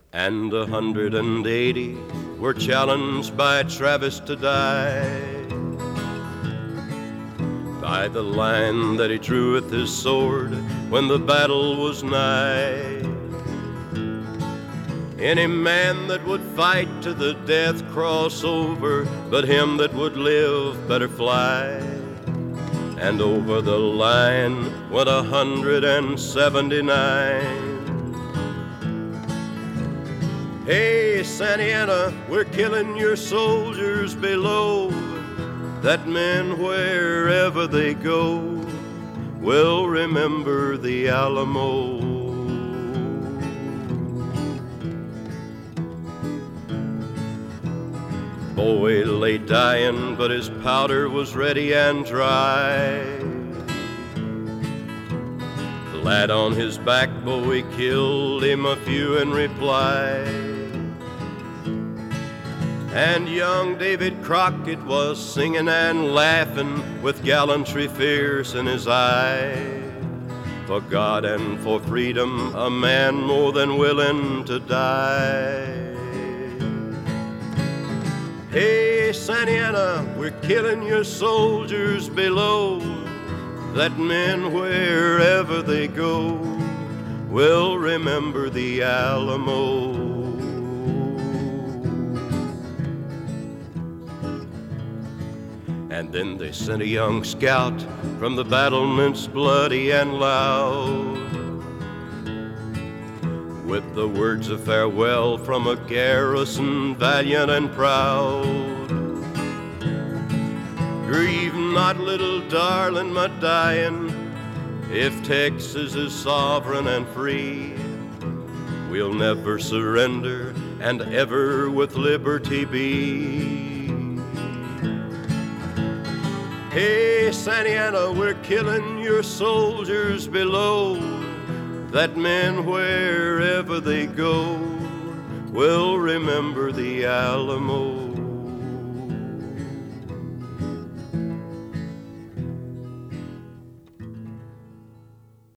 and 180 were challenged by Travis to die. By the line that he drew with his sword when the battle was nigh. Any man that would fight to the death cross over, but him that would live better fly. And over the line went 179. Hey, Santa Anna, we're killing your soldiers below, that men wherever they go will remember the Alamo. Boy lay dying, but his powder was ready and dry. The lad on his back, Bowie killed him a few in reply. And young David Crockett was singing and laughing with gallantry fierce in his eye. For God and for freedom, a man more than willing to die. Hey, Santa Anna, we're killing your soldiers below, that men wherever they go will remember the Alamo. And then they sent a young scout from the battlements bloody and loud, with the words of farewell from a garrison valiant and proud. Grieve not, little darling, my dying, if Texas is sovereign and free, we'll never surrender and ever with liberty be. Hey, Santa Anna, we're killing your soldiers below, that men wherever they go will remember the Alamo.